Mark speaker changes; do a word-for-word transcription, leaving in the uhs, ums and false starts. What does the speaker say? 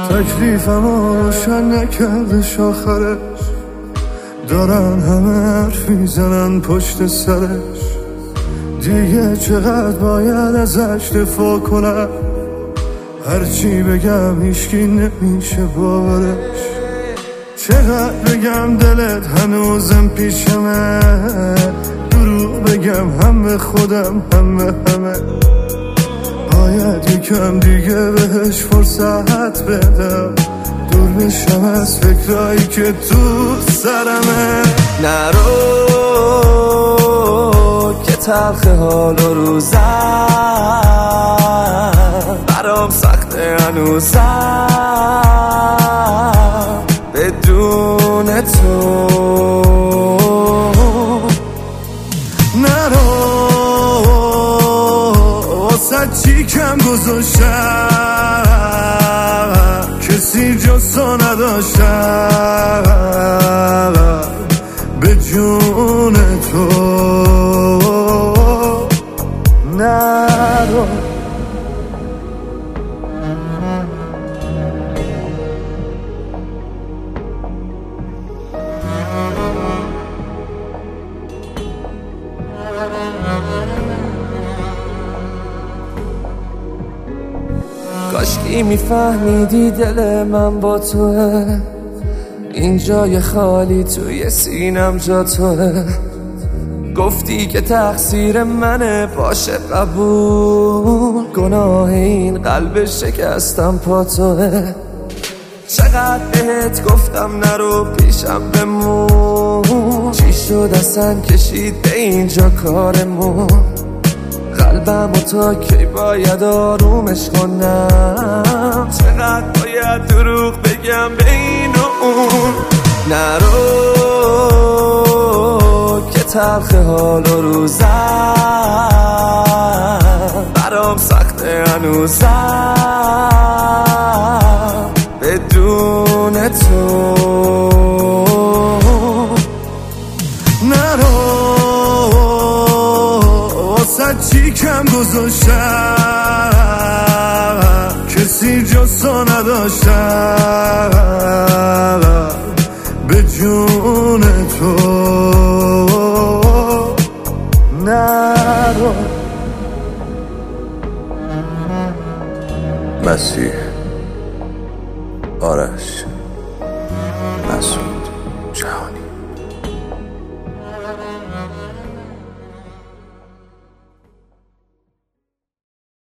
Speaker 1: تکلیفمو روشن نکردش آخرش، دارن همه حرف میزنن پشت سرش. دیگه چقدر باید ازش دفاع کنم، هرچی بگم هیچکی نمیشه باورش. چقدر بگم دلت هنوزم پیشمه، دروغ بگم هم به خودم هم به همه. باید یکم دیگه بهش فرصت بدم، دور بشم از فکرایی که تو سرمه.
Speaker 2: نرو که تلخ حال و روزم برام سخته هنوزم بدون تو.
Speaker 1: نرو واسه چی کم گذاشتم، کسی جز تو نداشتم به جون تو. نرو
Speaker 2: کاشکی میفهمیدی دل من با توه، این جای خالی توی سینم جا توه. گفتی که تقصیر منه باشه قبول، گناه این قلب شکستم پا توه. چقدر بهت گفتم نرو پیشم بمون، چی شد اصلا کشید به اینجا کارمون. قلبم و تا کی باید آرومش کنم، چقدر باید دروغ بگم به این و اون. نرو که تلخ حال و روزم برام سخته هنوزم بدون تو.
Speaker 1: نرو واسه چی کم گذاشتم، کسی جز تو نداشتم به جون تو. نرو
Speaker 3: مسیح آرش.